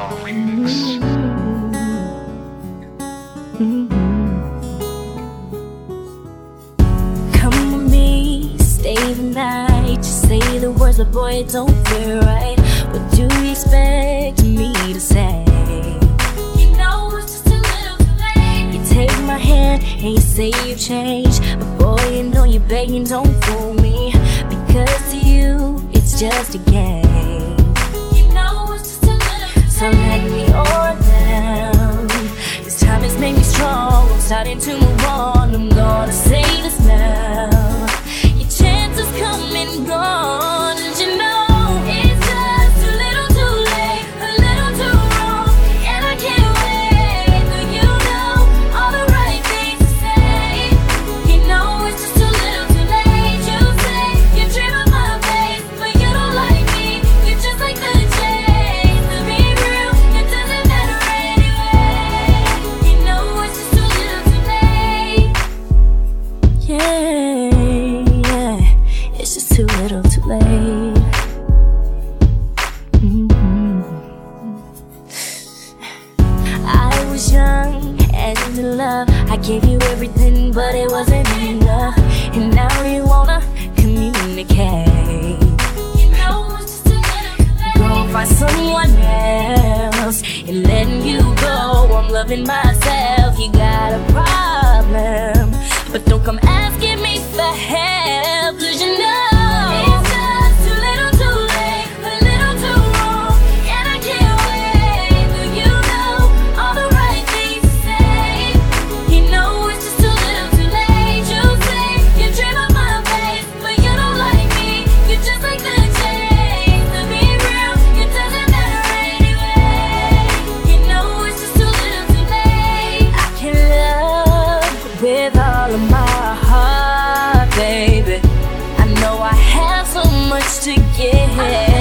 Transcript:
Come with me, stay the night. Just say the words, but boy, it don't feel right. What do you expect me to say? You know it's just a little too late. You take my hand and you say you've changed, but boy, you know you're begging, don't fool me. Because to you, it's just a game. You know it's just a little too late. So let me on down. This time has made me strong. I'm starting to move on. I'm gonna say this now. Your chance has come and gone, and you know it's just a little too late, a little too wrong, and I can't wait for you know all the right things to say. You know it's just a little too late. You say you dream of my face, but you don't like me. You're just like the chase. To be real, it doesn't matter anyway. You know it's just a little too late. Yeah, it's just too little too late. I was young and in love. I gave you everything, but it wasn't enough. And now you wanna communicate. You know it's just a little too late. Go find someone else and letting you go. I'm loving myself. You got a problem, but don't come asking me for help, 'cause you know it's just a little too late, a little too wrong, and I can't wait for you know all the right things to say. You know it's just a little too late. You say you dream of my face, but you don't like me. You're just like the chase. To be real, it doesn't matter anyway. You know it's just a little too late. I can love with all of my heart, baby. I know I have so much to give.